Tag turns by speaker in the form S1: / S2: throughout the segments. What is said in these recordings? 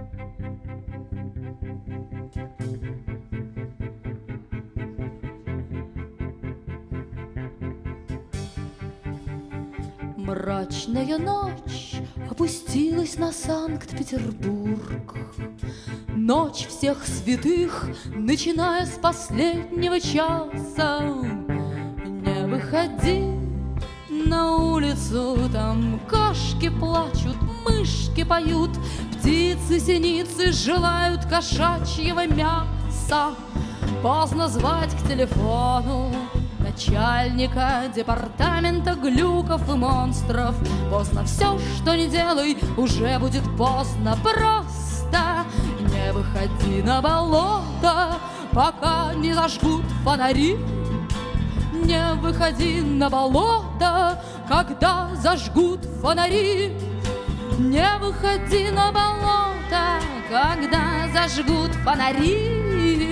S1: Мрачная ночь опустилась на Санкт-Петербург. Ночь всех святых, начиная с последнего часа. Не выходи на улицу, там кошки плачут, мышки поют, птицы-синицы желают кошачьего мяса. Поздно звать к телефону начальника департамента глюков и монстров. Поздно, все, что не делай, уже будет поздно. Просто не выходи на болото, пока не зажгут фонари. Не выходи на болото, когда зажгут фонари. Не выходи на болото, когда зажгут фонари.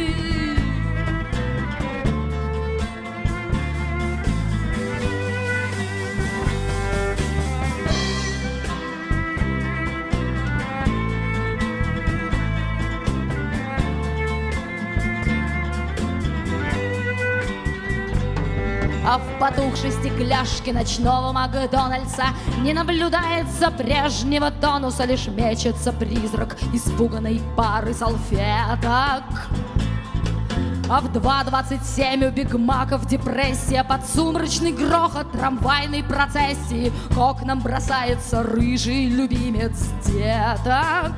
S1: А в потухшей стекляшке ночного Макдональдса не наблюдается прежнего тонуса, лишь мечется призрак испуганной пары салфеток. А в 2:27 у бигмаков депрессия под сумрачный грохот трамвайной процессии к окнам бросается рыжий любимец деток.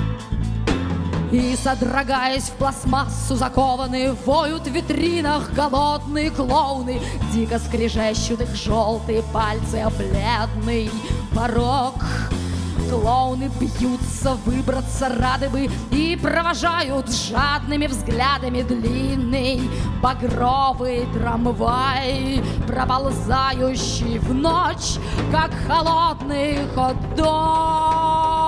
S1: И, содрогаясь в пластмассу закованные, воют в витринах голодные клоуны. Дико скрежещут их желтые пальцы о бледный порог. Клоуны бьются, выбраться рады бы и провожают жадными взглядами длинный багровый трамвай, проползающий в ночь, как холодный хот-дог.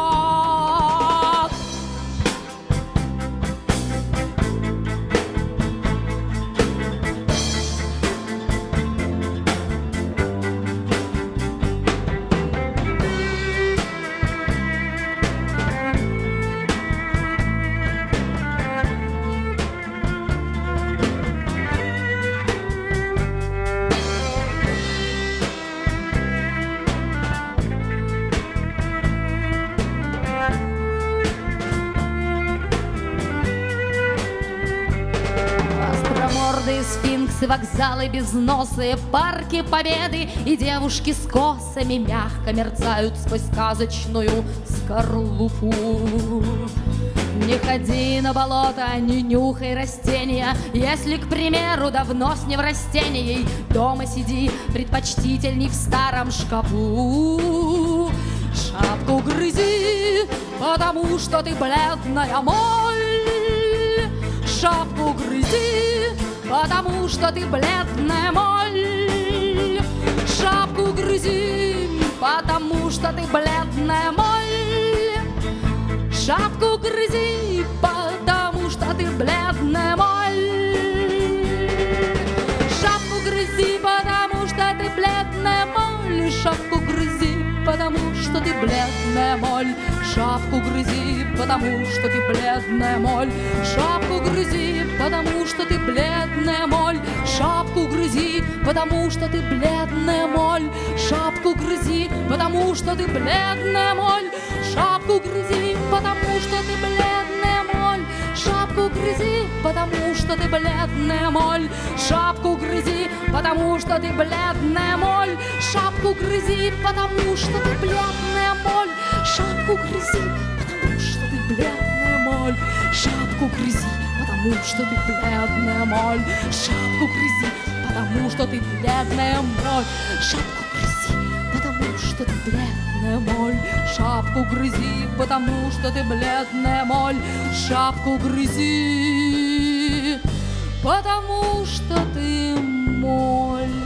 S1: Сфинксы, вокзалы безносые, парки Победы и девушки с косами мягко мерцают сквозь сказочную скорлупу. Не ходи на болото, не нюхай растения, если, к примеру, давно с неврастенией. Дома сиди, предпочтительней в старом шкафу. Шапку грызи, потому что ты бледная моль. Шапку грызи, потому что ты бледная моль. Шапку грызи, потому что ты бледная моль. Шапку грызи, потому что ты бледная моль. Шапку грызи, потому что ты бледная моль. Шапку грызи, потому что ты бледная моль. Шапку грызи, потому что ты бледная моль. Шапку грызи, потому что ты бледная моль. Шапку грызи, потому что ты бледная моль. Шапку грызи, потому что ты бледная моль. Шапку грызи, потому что ты бледная моль. Шапку грызи, потому что ты бледная моль. Шапку грызи, потому что ты бледная моль. Шапку грызи, потому что ты бледная моль. Шапку грызи, потому что ты бледная моль. Шапку грызи, потому что ты бледная моль. Шапку грызи, потому что ты бледная моль. Шапку грызи, потому что ты бледная моль. Шапку грызи, потому что ты бледная моль. Шапку грызи, потому что ты моль.